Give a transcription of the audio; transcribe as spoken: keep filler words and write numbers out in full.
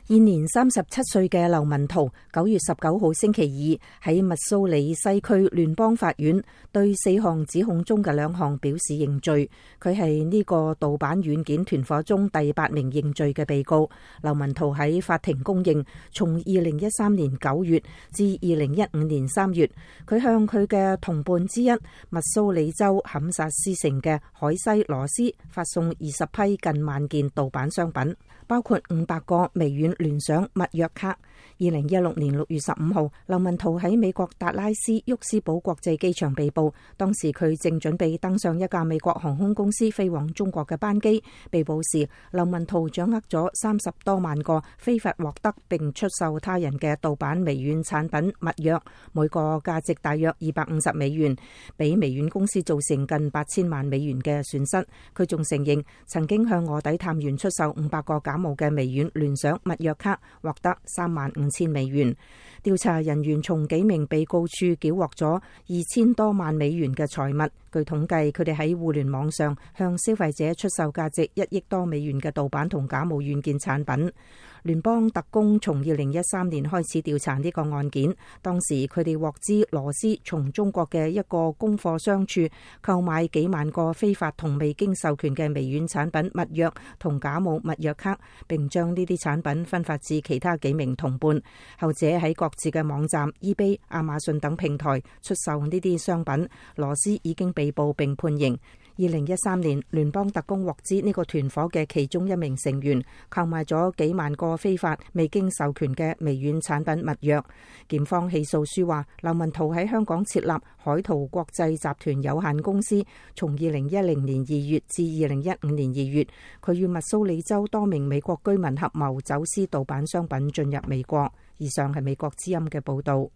現年三十七歲嘅劉文濤，九月十九號星期二喺密蘇里西區聯邦法院對四項指控中嘅兩項表示認罪。佢係呢個盜版軟件團夥中第八名認罪嘅被告。劉文濤喺法庭供認，從二零一三年九月至二零一五年三月，佢向佢嘅同伴之一密蘇里州坎薩斯城嘅海西羅斯發送二十批近萬件盜版商品，包括五百個微軟聯想密約卡。二零一六年六月十五號，劉文濤喺美國達拉斯沃斯堡國際機場被捕。當時佢正準備登上一架美國航空公司飛往中國嘅班機。被捕時，劉文濤掌握咗三十多萬個非法獲得並出售他人嘅盜版微軟產品密約，每個價值大約二百五十美元，俾微軟公司造成近八千萬美元嘅損失。佢仲承認曾經向臥底探員出售五百個假冒嘅微軟聯想密約卡，獲得三萬五千美元。調查人員從幾名被告處繳獲咗二千多萬美元嘅財物。據統計，佢哋喺互聯網上向消費者出售價值一億多美元嘅盜版同假冒軟件產品。聯邦特工從二零一三年開始調查呢個案件，當時佢哋獲知羅斯從中國嘅一個供貨商處購買幾萬個非法同未經授權嘅微軟產品密約同假冒密約卡，並將呢啲產品分發至其他幾名同伴，後者喺各自嘅網站、eBay、亞馬遜等平台出售呢啲商品。羅斯已經被捕並判刑。二零一三年，聯邦特工獲知呢個團夥嘅其中一名成員購買咗幾萬個非法未經授權嘅微軟產品密約。檢方起訴書話，劉文濤喺香港設立海圖國際集團有限公司，從二零一零年二月至二零一五年二月，佢與密蘇里州多名美國居民合謀走私盜版商品進入美國。以上係美國之音嘅報道。